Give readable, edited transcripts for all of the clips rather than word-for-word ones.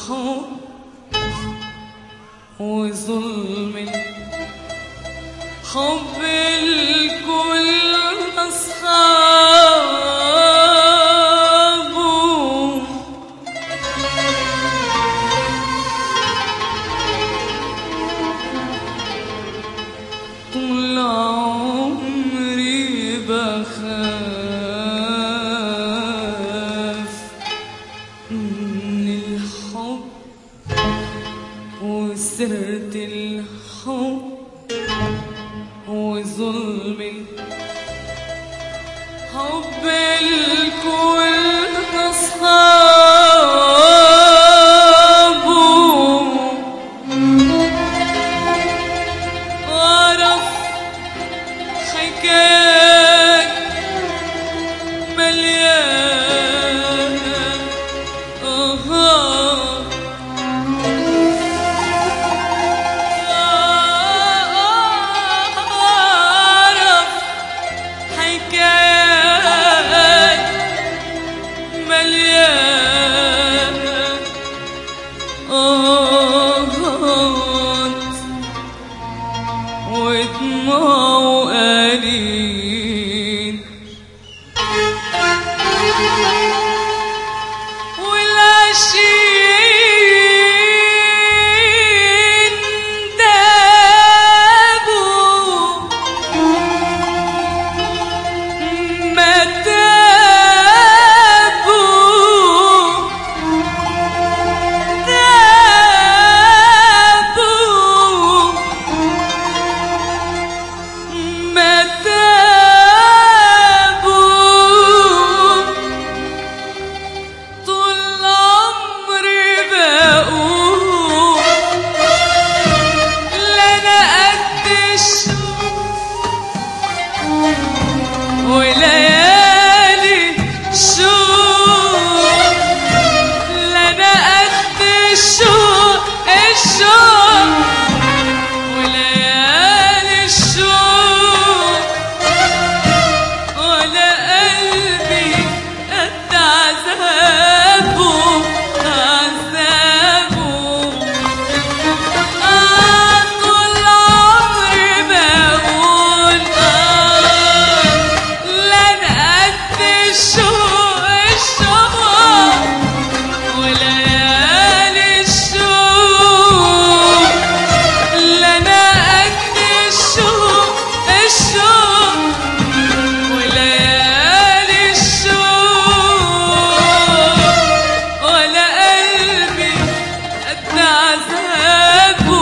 الحب وظلم الحب الكل أصحابه طول عمري بخاف من الحب وسرت الحب وظلم الحب الكل أصحابه أعرف حكايات مليانة أعرف حكايات مليانة ودموع وقليل والعشيق دابوا ما دابوا ما دابوا طول عمري بقول لا انا قد الشوق وليالي شوق لا انا قد الشوق وليالي الشوق ولا قلبي قد عذابه طول عمري بقول لا انا قد الشوق وليالي الشوق لا انا قد الشوق وليالي الشوق ولا قلبي قد عذابه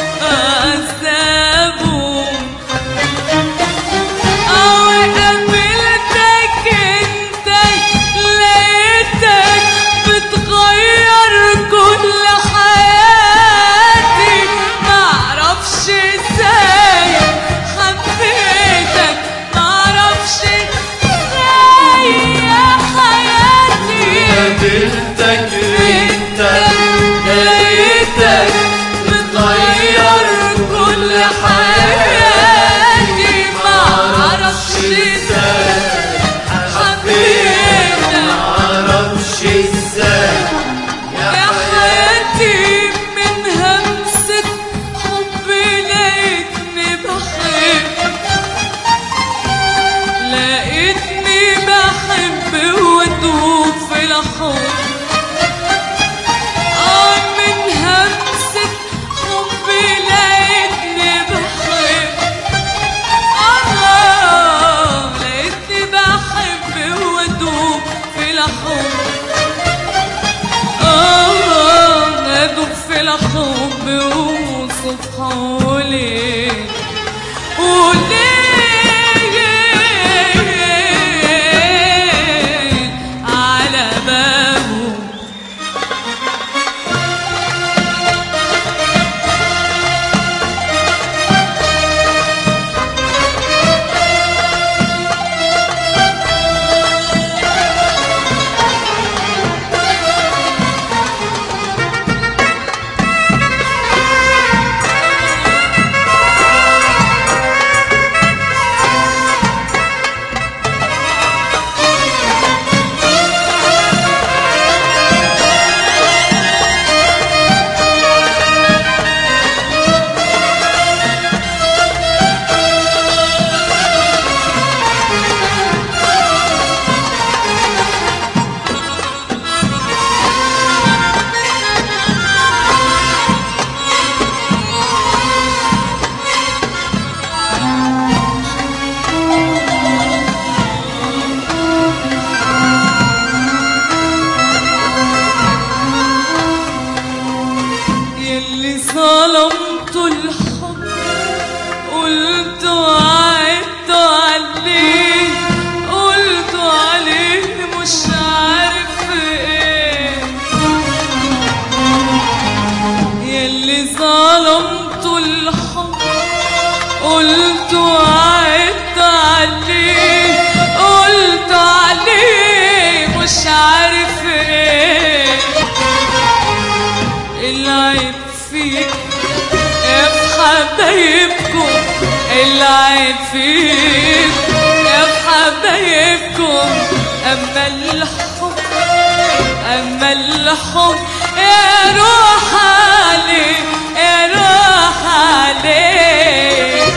قابلتك انت لقيتك بتغير كل حياتي معرفش ازاي حبيتك معرفش ازاي يا حياتي قابلتك انت لقيتك بتغير كل حياتي معرفش ازاي حبيتك معرفش ازاي يا حياتي من همسة حب لقيتني بحب وادوب في الحب من همسة حب لقيتني بحب وادوب في الحب ادوب في الحب وصف حولي على بابه ظلمتوا الحب قلتوا عدتوا عليه، قلتوا عليه مش عارف ايه. ياللي ظلمتوا الحب قلتوا عدتوا عليه، قلتوا عليه مش عارف ايه. العيب فيك يا في حبايبكم، العيب فيك يا في حبايبكم. أما الحب أما الحب يا روح عليه يا روح عليه.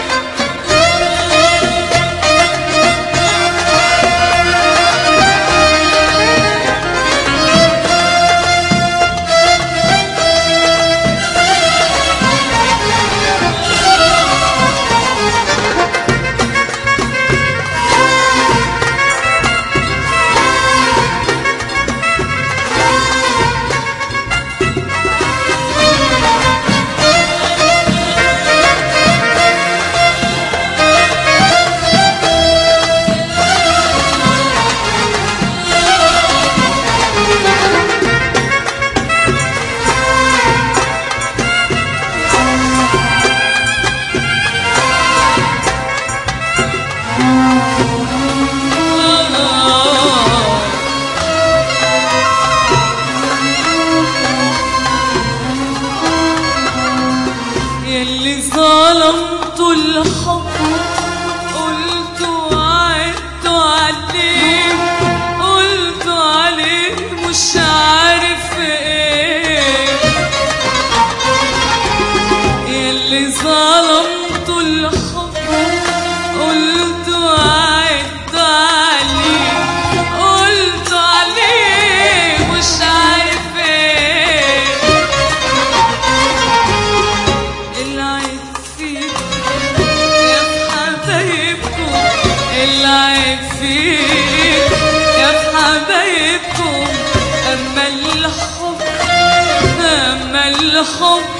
ياللي ظلمتوا الحب قلتوا عدتوا عليه، قلتوا عليه مش عارف ايه. ياللي ظلمتوا الحب قلتوا عدتوا عليه، قلتوا عليه مش عارف ايه. العيب فيك يا في حبايبكم، العيب فيك يا في حبايبكم. أما الحب أما الحب